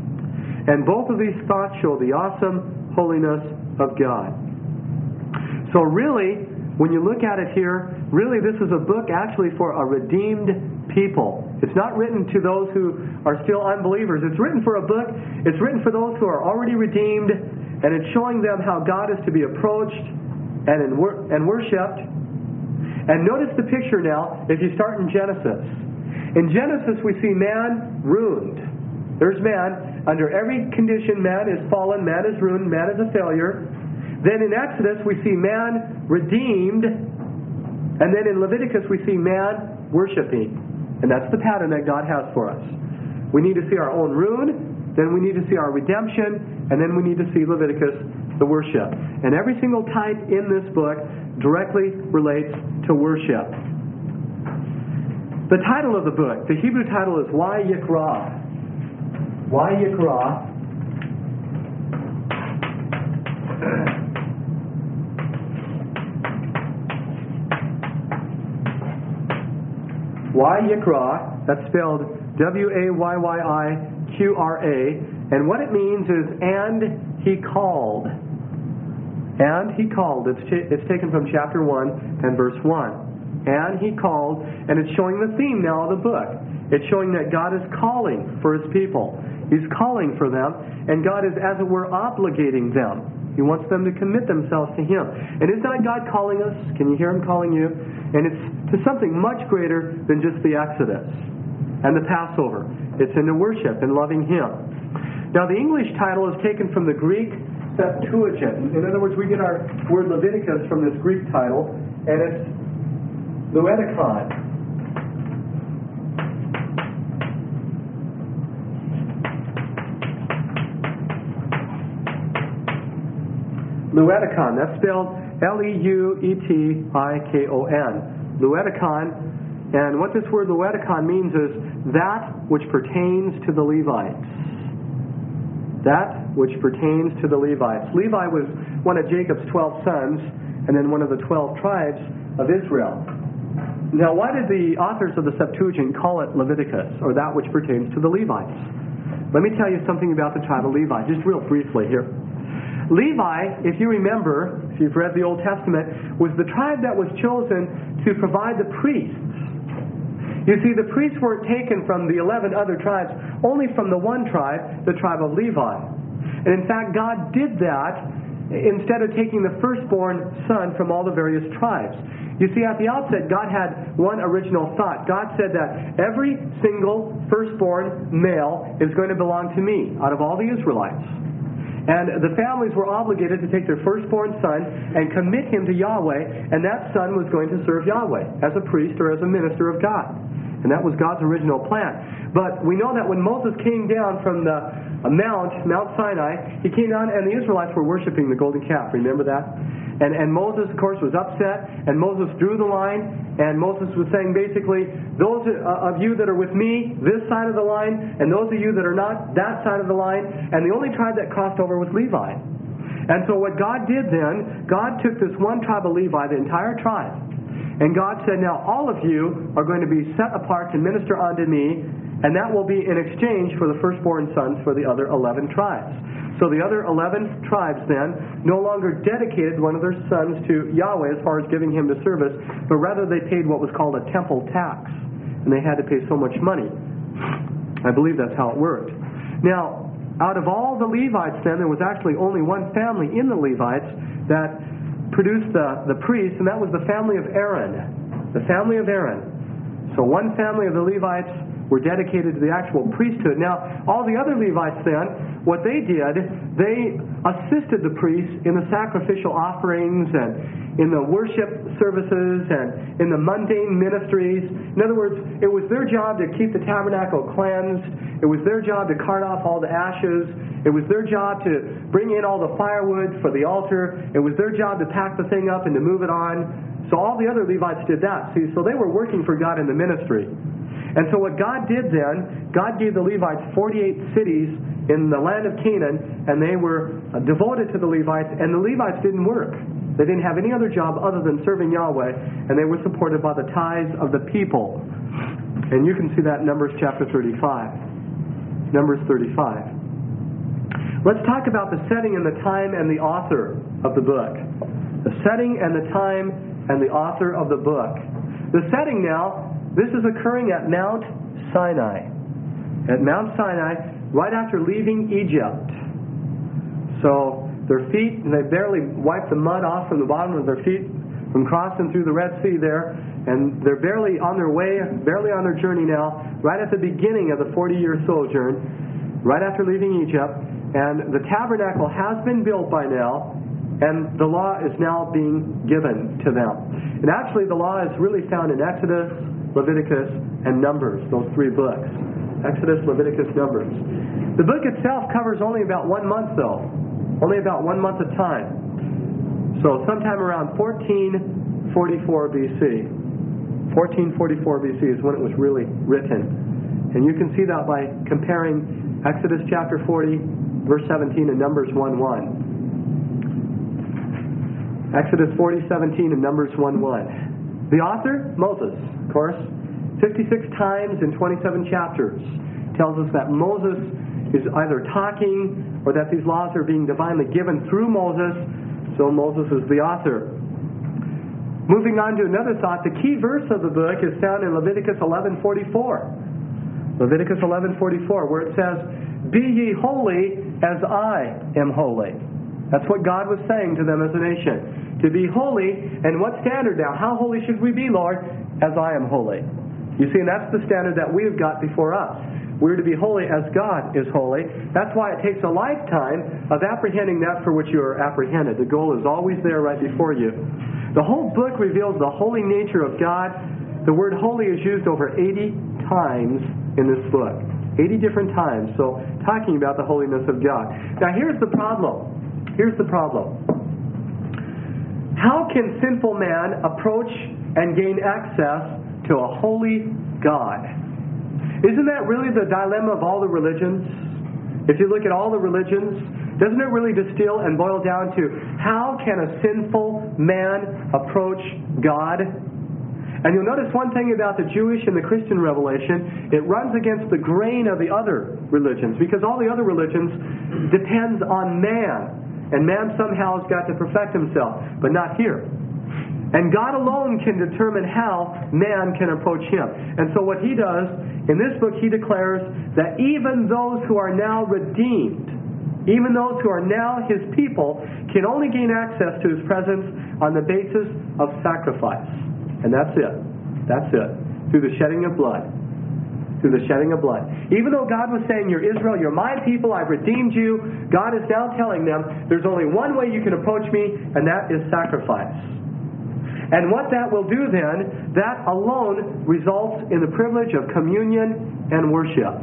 And both of these thoughts show the awesome holiness of God. So really, when you look at it here, really this is a book actually for a redeemed people. It's not written to those who are still unbelievers. It's written for a book. It's written for those who are already redeemed, and it's showing them how God is to be approached and in wor- and worshipped. And notice the picture now if you start in Genesis. In Genesis we see man ruined. There's man. Under every condition, man is fallen, man is ruined, man is a failure. Then in Exodus we see man redeemed. And then in Leviticus we see man worshiping. And that's the pattern that God has for us. We need to see our own ruin, then we need to see our redemption, and then we need to see Leviticus, the worship. And every single type in this book directly relates to worship. The title of the book, the Hebrew title is Vayikra. Vayikra. Vayikra, that's spelled W A Y Y I Q R A, and what it means is, and he called. And he called. It's, ch- it's taken from chapter one and verse one. And he called, and it's showing the theme now of the book. It's showing that God is calling for his people. He's calling for them, and God is, as it were, obligating them. He wants them to commit themselves to him. And is not God calling us? Can you hear him calling you? And it's to something much greater than just the Exodus and the Passover. It's into worship and loving him. Now the English title is taken from the Greek Septuagint. In other words, we get our word Leviticus from this Greek title, and it's Luedicon. Luedicon, that's spelled L E U E T I K O N. Luedicon, and what this word Luedicon means is that which pertains to the Levites. That which pertains to the Levites. Levi was one of Jacob's twelve sons, and then one of the twelve tribes of Israel. Now, why did the authors of the Septuagint call it Leviticus, or that which pertains to the Levites? Let me tell you something about the tribe of Levi, just real briefly here. Levi, if you remember, if you've read the Old Testament, was the tribe that was chosen to provide the priests. You see, the priests weren't taken from the eleven other tribes, only from the one tribe, the tribe of Levi. And in fact, God did that instead of taking the firstborn son from all the various tribes. You see, at the outset, God had one original thought. God said that every single firstborn male is going to belong to me out of all the Israelites. And the families were obligated to take their firstborn son and commit him to Yahweh, and that son was going to serve Yahweh as a priest or as a minister of God. And that was God's original plan. But we know that when Moses came down from the mount, Mount Sinai, he came down and the Israelites were worshiping the golden calf. Remember that? And, and Moses, of course, was upset, and Moses drew the line, and Moses was saying basically, those of you that are with me, this side of the line, and those of you that are not, that side of the line, and the only tribe that crossed over was Levi. And so what God did then, God took this one tribe of Levi, the entire tribe, and God said, now all of you are going to be set apart to minister unto me, and that will be in exchange for the firstborn sons for the other eleven tribes. So the other eleven tribes then no longer dedicated one of their sons to Yahweh as far as giving him the service, but rather they paid what was called a temple tax. And they had to pay so much money. I believe that's how it worked. Now, out of all the Levites then, there was actually only one family in the Levites that produced the, the priests, and that was the family of Aaron. The family of Aaron. So one family of the Levites were dedicated to the actual priesthood. Now, all the other Levites then, what they did, they assisted the priests in the sacrificial offerings and in the worship services and in the mundane ministries. In other words, it was their job to keep the tabernacle cleansed. It was their job to cart off all the ashes. It was their job to bring in all the firewood for the altar. It was their job to pack the thing up and to move it on. So all the other Levites did that. See, so they were working for God in the ministry. And so what God did then, God gave the Levites forty-eight cities in the land of Canaan, and they were devoted to the Levites, and the Levites didn't work. They didn't have any other job other than serving Yahweh, and they were supported by the tithes of the people. And you can see that in Numbers chapter thirty-five. Numbers thirty-five. Let's talk about the setting and the time and the author of the book. The setting and the time and the author of the book. The setting now, this is occurring at Mount Sinai. At Mount Sinai, right after leaving Egypt. So their feet, they barely wiped the mud off from the bottom of their feet from crossing through the Red Sea there, and they're barely on their way, barely on their journey now, right at the beginning of the forty-year sojourn, right after leaving Egypt, and the tabernacle has been built by now, and the law is now being given to them. And actually the law is really found in Exodus, Leviticus, and Numbers, those three books. Exodus, Leviticus, Numbers. The book itself covers only about one month though. Only about one month of time. So sometime around fourteen forty-four B C. fourteen forty-four B C is when it was really written. And you can see that by comparing Exodus chapter forty, verse seventeen, and Numbers one one. Exodus forty seventeen and Numbers one one. The author, Moses, of course, fifty-six times in twenty-seven chapters, tells us that Moses is either talking or that these laws are being divinely given through Moses, so Moses is the author. Moving on to another thought, the key verse of the book is found in Leviticus eleven forty-four. Leviticus eleven forty-four, where it says, "Be ye holy as I am holy." That's what God was saying to them as a nation. To be holy, and what standard now? How holy should we be, Lord? As I am holy. You see, and that's the standard that we have got before us. We're to be holy as God is holy. That's why it takes a lifetime of apprehending that for which you are apprehended. The goal is always there right before you. The whole book reveals the holy nature of God. The word holy is used over eighty times in this book. eighty different times. So, talking about the holiness of God. Now, here's the problem. Here's the problem. How can sinful man approach and gain access to a holy God? Isn't that really the dilemma of all the religions? If you look at all the religions, doesn't it really distill and boil down to how can a sinful man approach God? And you'll notice one thing about the Jewish and the Christian revelation, it runs against the grain of the other religions, because all the other religions depends on man. And man somehow has got to perfect himself, but not here. And God alone can determine how man can approach Him. And so what He does, in this book He declares that even those who are now redeemed, even those who are now His people, can only gain access to His presence on the basis of sacrifice. And that's it. That's it. Through the shedding of blood. Through the shedding of blood. Even though God was saying, "You're Israel, you're my people, I've redeemed you," God is now telling them, there's only one way you can approach me, and that is sacrifice. And what that will do then, that alone results in the privilege of communion and worship.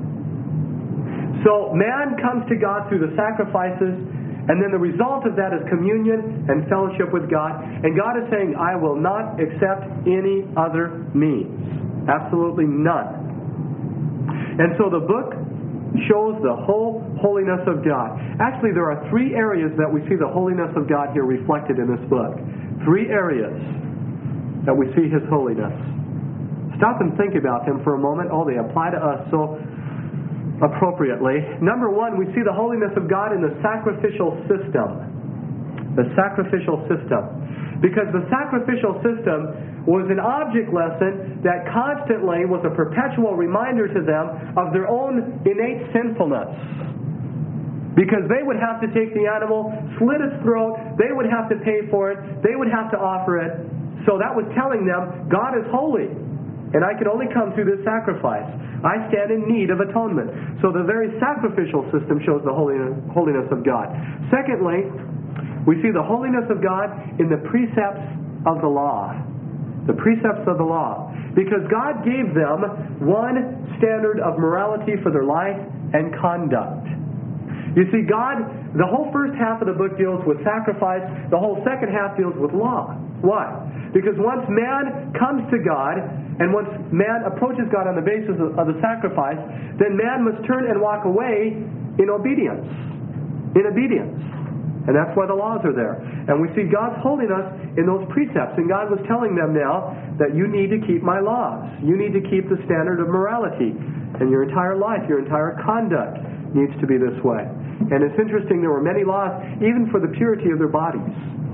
So man comes to God through the sacrifices, and then the result of that is communion and fellowship with God. And God is saying, I will not accept any other means. Absolutely none. And so the book shows the whole holiness of God. Actually, there are three areas that we see the holiness of God here reflected in this book. Three areas that we see His holiness. Stop and think about them for a moment. Oh, they apply to us so appropriately. Number one, we see the holiness of God in the sacrificial system. The sacrificial system. Because the sacrificial system was an object lesson that constantly was a perpetual reminder to them of their own innate sinfulness. Because they would have to take the animal, slit its throat, they would have to pay for it, they would have to offer it. So that was telling them, God is holy, and I can only come through this sacrifice. I stand in need of atonement. So the very sacrificial system shows the holiness of God. Secondly, we see the holiness of God in the precepts of the law. The precepts of the law. Because God gave them one standard of morality for their life and conduct. You see, God, the whole first half of the book deals with sacrifice. The whole second half deals with law. Why? Because once man comes to God, and once man approaches God on the basis of, of the sacrifice, then man must turn and walk away in obedience. In obedience. And that's why the laws are there. And we see God's holiness in those precepts. And God was telling them now that you need to keep my laws. You need to keep the standard of morality. And your entire life, your entire conduct needs to be this way. And it's interesting, there were many laws, even for the purity of their bodies.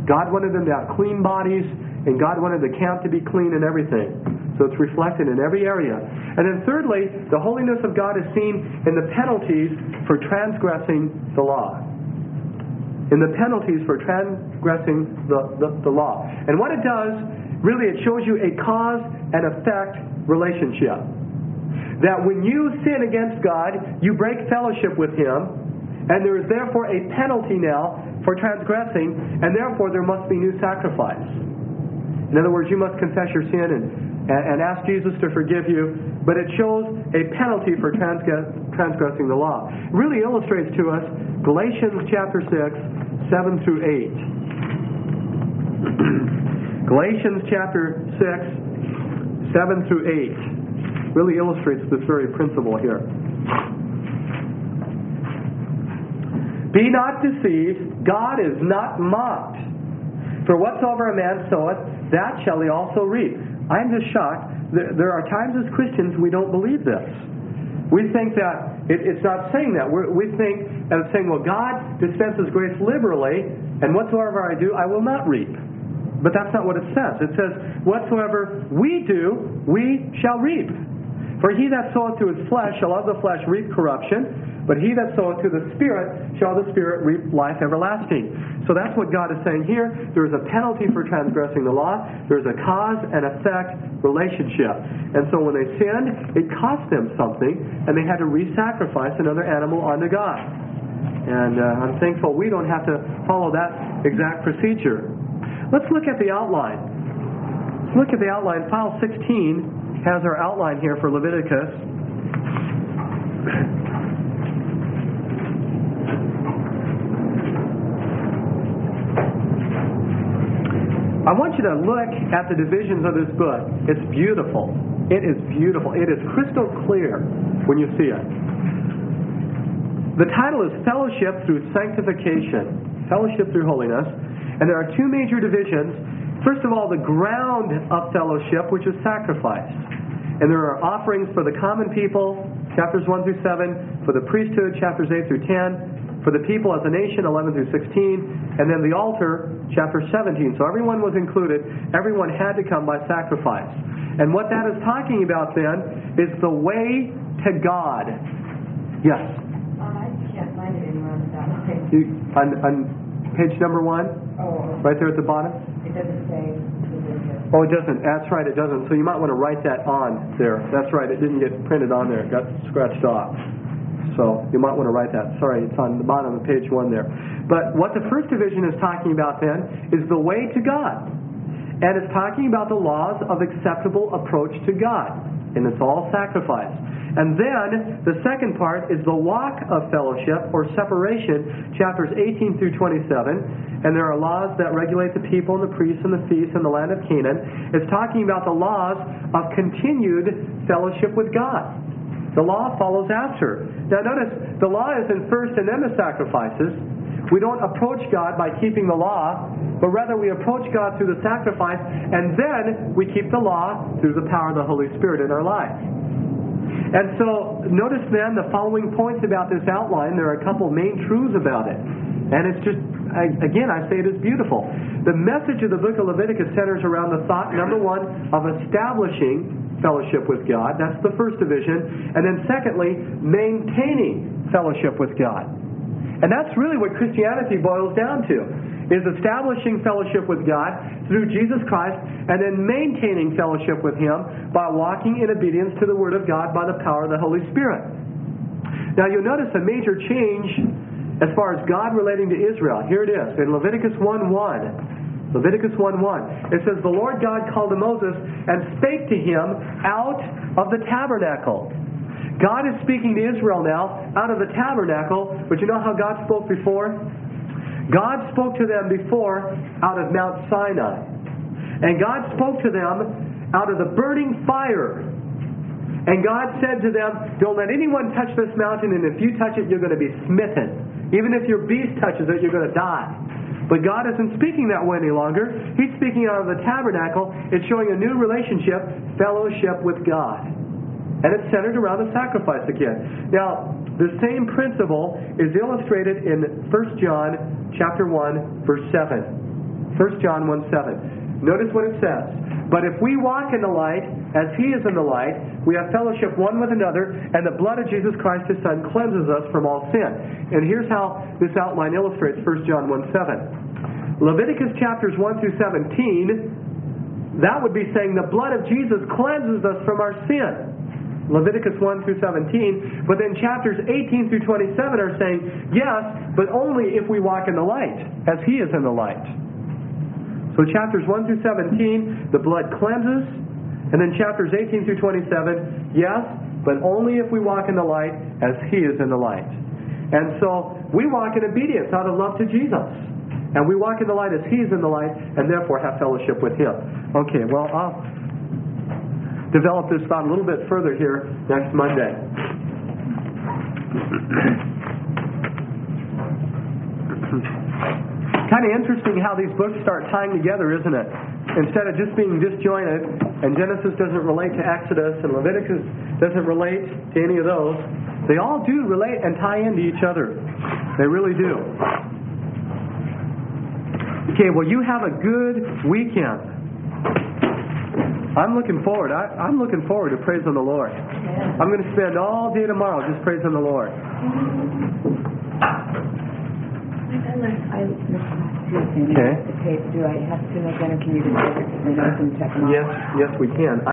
God wanted them to have clean bodies, and God wanted the camp to be clean and everything. So it's reflected in every area. And then thirdly, the holiness of God is seen in the penalties for transgressing the law. In the penalties for transgressing the, the, the law. And what it does, really it shows you a cause and effect relationship. That when you sin against God, you break fellowship with Him, and there is therefore a penalty now for transgressing, and therefore there must be new sacrifice. In other words, you must confess your sin and, and ask Jesus to forgive you, but it shows a penalty for transgress, transgressing the law. It really illustrates to us Galatians chapter six, seven through eight. Galatians chapter six, seven through eight really illustrates this very principle here. Be not deceived, God is not mocked. For whatsoever a man soweth, that shall he also reap. I'm just shocked. There are times as Christians we don't believe this. We think that it, it's not saying that. We're, we think that it's saying, well, God dispenses grace liberally, and whatsoever I do, I will not reap. But that's not what it says. It says, whatsoever we do, we shall reap. For he that soweth to his flesh shall of the flesh reap corruption, but he that soweth to the Spirit shall of the Spirit reap life everlasting. So that's what God is saying here. There is a penalty for transgressing the law. There is a cause and effect relationship. And so when they sinned, it cost them something, and they had to re-sacrifice another animal unto God. And uh, I'm thankful we don't have to follow that exact procedure. Let's look at the outline. Let's look at the outline. File sixteen has our outline here for Leviticus. I want you to look at the divisions of this book. It's beautiful. It is beautiful. It is crystal clear when you see it. The title is Fellowship Through Sanctification. Fellowship through holiness. And there are two major divisions. First of all, the ground of fellowship, which is sacrifice. And there are offerings for the common people, chapters one through seven, for the priesthood, chapters eight through ten, for the people as a nation, eleven through sixteen, and then the altar, chapter seventeen. So everyone was included. Everyone had to come by sacrifice. And what that is talking about then is the way to God. Yes? Um, I can't find it anywhere on that page. You, on, on page number one? Oh, Right there at the bottom? it doesn't say. Oh, it doesn't. That's right, it doesn't. So you might want to write that on there. That's right, it didn't get printed on there. It got scratched off. So you might want to write that. Sorry, it's on the bottom of page one there. But what the first division is talking about then is the way to God. And it's talking about the laws of acceptable approach to God. And it's all sacrifice. And then the second part is the walk of fellowship or separation, chapters eighteen through twenty-seven. And there are laws that regulate the people and the priests and the feasts in the land of Canaan. It's talking about the laws of continued fellowship with God. The law follows after. Now notice, the law is in first and then the sacrifices. We don't approach God by keeping the law, but rather we approach God through the sacrifice, and then we keep the law through the power of the Holy Spirit in our life. And so, notice then the following points about this outline. There are a couple main truths about it. And it's just, I, again, I say it is beautiful. The message of the book of Leviticus centers around the thought, number one, of establishing fellowship with God. That's the first division. And then secondly, maintaining fellowship with God. And that's really what Christianity boils down to, is establishing fellowship with God through Jesus Christ and then maintaining fellowship with Him by walking in obedience to the Word of God by the power of the Holy Spirit. Now you'll notice a major change as far as God relating to Israel. Here it is, in Leviticus one one. Leviticus one one. It says, the Lord God called to Moses and spake to him out of the tabernacle. God is speaking to Israel now out of the tabernacle, but you know how God spoke before? God spoke to them before out of Mount Sinai. And God spoke to them out of the burning fire. And God said to them, don't let anyone touch this mountain, and if you touch it, you're going to be smitten. Even if your beast touches it, you're going to die. But God isn't speaking that way any longer. He's speaking out of the tabernacle. It's showing a new relationship, fellowship with God. And it's centered around the sacrifice again. Now, the same principle is illustrated in First John chapter one, verse seven. First John one seven. Notice what it says. But if we walk in the light, as He is in the light, we have fellowship one with another, and the blood of Jesus Christ, His Son, cleanses us from all sin. And here's how this outline illustrates First John one seven. Leviticus chapters one through seventeen, that would be saying the blood of Jesus cleanses us from our sin. Leviticus one through seventeen. But then chapters eighteen through twenty-seven are saying, yes, but only if we walk in the light, as He is in the light. So chapters one through seventeen, the blood cleanses. And then chapters eighteen through twenty-seven, yes, but only if we walk in the light as He is in the light. And so we walk in obedience out of love to Jesus. And we walk in the light as He is in the light, and therefore have fellowship with Him. Okay, well, I'll develop this thought a little bit further here next Monday. Kind of interesting how these books start tying together, isn't it? Instead of just being disjointed, and Genesis doesn't relate to Exodus, and Leviticus doesn't relate to any of those, they all do relate and tie into each other. They really do. Okay, well, you have a good weekend. I'm looking forward. I, I'm looking forward to praising the Lord. I'm going to spend all day tomorrow just praising the Lord. I missed last Tuesday. Okay. The tape. Do I have to make that, or can you just take it to the notes and check them out? Yes, yes, we can. I